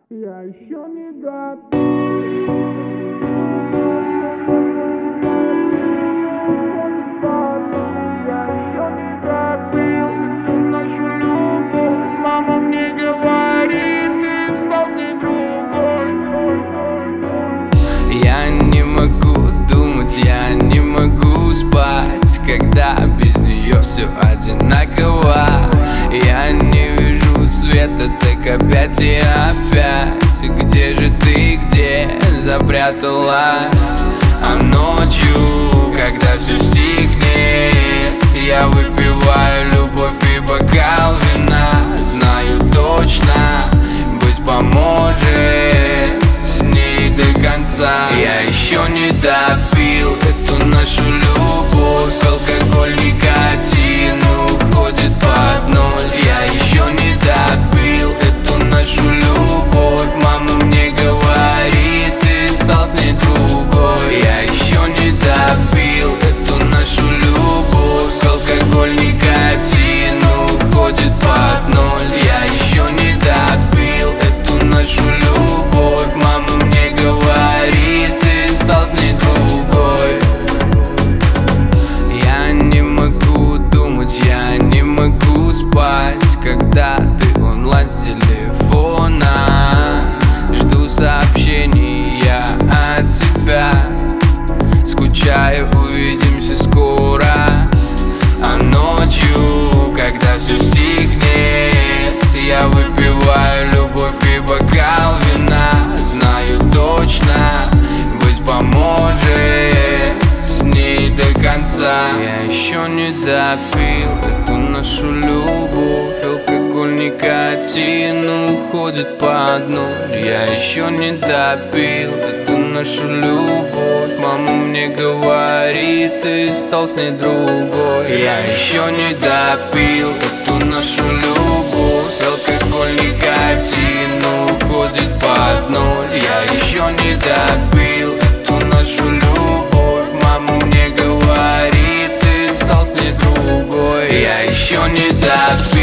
Я еще не готов. Я еще не допил эту нашу любовь. Мама мне говорит, ты стал с ней другой. Я не могу думать, я не могу спать, когда без нее все одинаково. Я не вижу света, так опять и опять. Где же ты, где запряталась? А ночью, когда все стихнет, я выпиваю любовь и бокал вина. Знаю точно, быть поможет с ней до конца. Я еще не допил эту нашу любовь. Алкоголь, никотин уходит под ноль. Я еще не допил эту нашу любовь. Мама мне говорит, ты стал с ней другой. Я еще не допил эту нашу любовь. Алкоголь, никотин уходит под ноль. Я еще не допил эту нашу любовь. Мама мне говорит, ты стал с ней другой. Я не могу думать, я не могу спать, когда ты онлайн с телефона. Жду сообщений я от тебя. Скучаю, увидимся скоро. А ночью, когда все стихнет, я выпиваю любовь и бокал вина. Знаю точно, быть поможет с ней до конца. Я еще не допил эту нашу любовь. Алкоголь, никотин уходит под ноль. Я еще не допил эту нашу любовь. Мама мне говорит, ты стал с ней другой. Я еще не допил эту нашу любовь. Алкоголь, никотин уходит под ноль. Я еще не допил эту нашу любовь. Мама мне говорит, ты стал с ней другой. Я еще не допил.